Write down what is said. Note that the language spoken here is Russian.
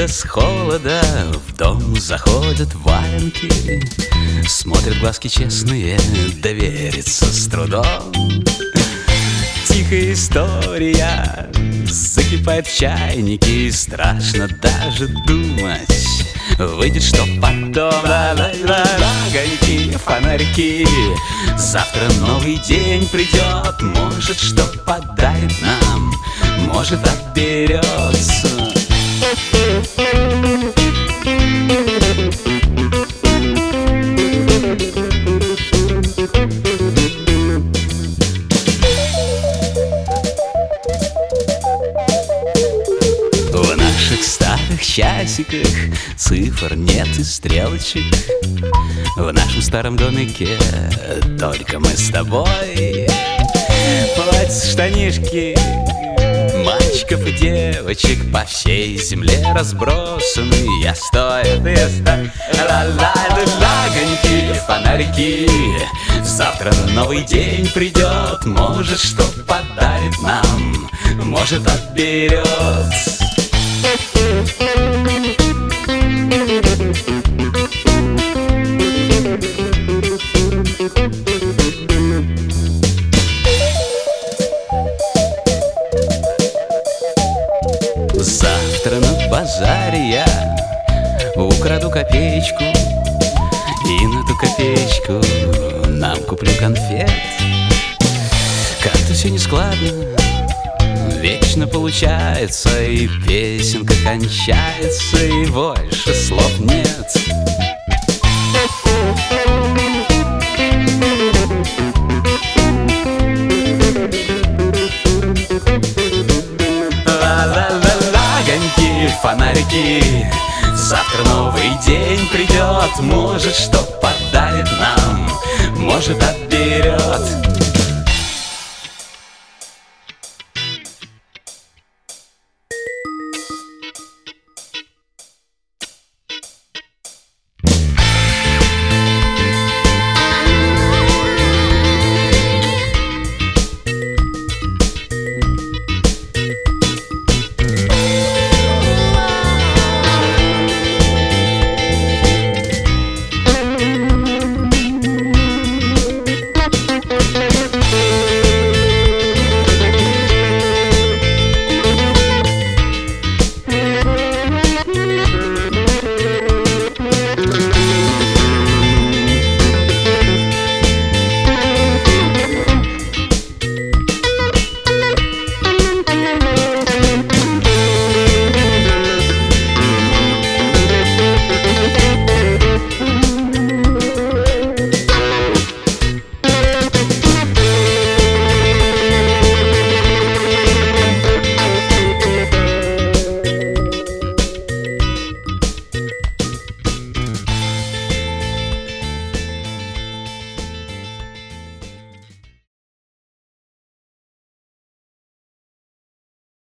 да с холода в дом заходят валенки. Смотрят глазки честные, довериться с трудом. Тихая история закипает в чайнике, страшно даже думать, выйдет что потом. Огоньки, фонарики, завтра новый день придет. Может, что подарит нам, может, отберется. В наших старых часиках цифр нет и стрелочек. В нашем старом домике только мы с тобой. Платья, штанишки, мальчиков и девочек по всей земле разбросаны. Я стою, ты стой. Огоньки, фонарики, завтра новый день придет. Может, что подарит нам, может, отберет. Завтра на базаре я украду копеечку, и на ту копеечку нам куплю конфет. Как-то все нескладно, вечно получается, и песенка кончается, и больше слов нет. Огоньки, фонарики, завтра новый день придет. Может, что подарит нам, может, отберет.